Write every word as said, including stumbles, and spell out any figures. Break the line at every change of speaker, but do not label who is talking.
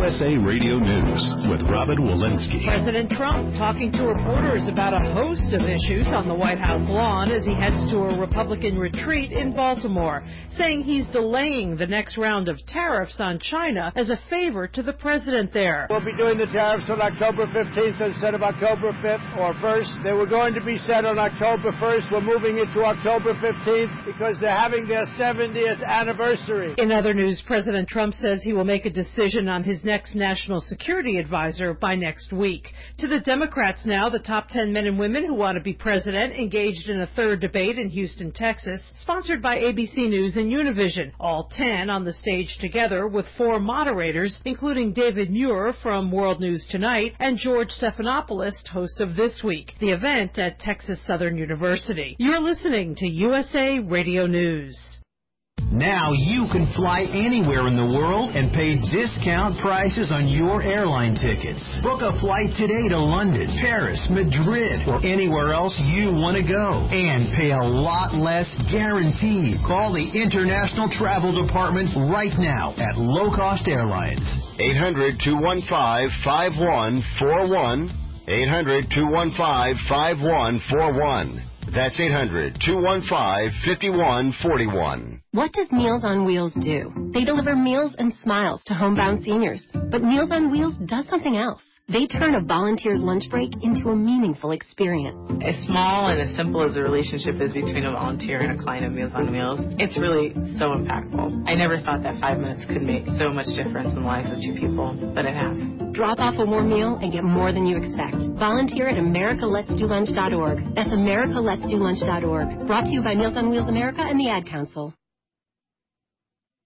S A Radio News with Robin Walensky.
President Trump talking to reporters about a host of issues on the White House lawn as he heads to a Republican retreat in Baltimore, saying he's delaying the next round of tariffs on China as a favor to the president there.
We'll be doing the tariffs on October fifteenth instead of October fifth or first. They were going to be set on October first. We're moving it to October fifteenth because they're having their seventieth anniversary.
In other news, President Trump says he will make a decision on his next national security advisor by next week. To the Democrats now, the top ten men and women who want to be president engaged in a third debate in Houston, Texas, sponsored by A B C News and Univision. All ten on the stage together with four moderators, including David Muir from World News Tonight and George Stephanopoulos, host of This Week, the event at Texas Southern University. You're listening to U S A Radio News.
Now you can fly anywhere in the world and pay discount prices on your airline tickets. Book a flight today to London, Paris, Madrid, or anywhere else you want to go. And pay a lot less guaranteed. Call the International Travel Department right now at Low Cost Airlines.
eight hundred, two one five, five one four one. eight hundred, two one five, five one four one. That's eight hundred, two one five, five one four one.
What does Meals on Wheels do? They deliver meals and smiles to homebound seniors. But Meals on Wheels does something else. They turn a volunteer's lunch break into a meaningful experience.
As small and as simple as the relationship is between a volunteer and a client of Meals on Wheels, it's really so impactful. I never thought that five minutes could make so much difference in the lives of two people, but it has.
Drop off a warm meal and get more than you expect. Volunteer at america lets do lunch dot org. That's america lets do lunch dot org. Brought to you by Meals on Wheels America and the Ad Council.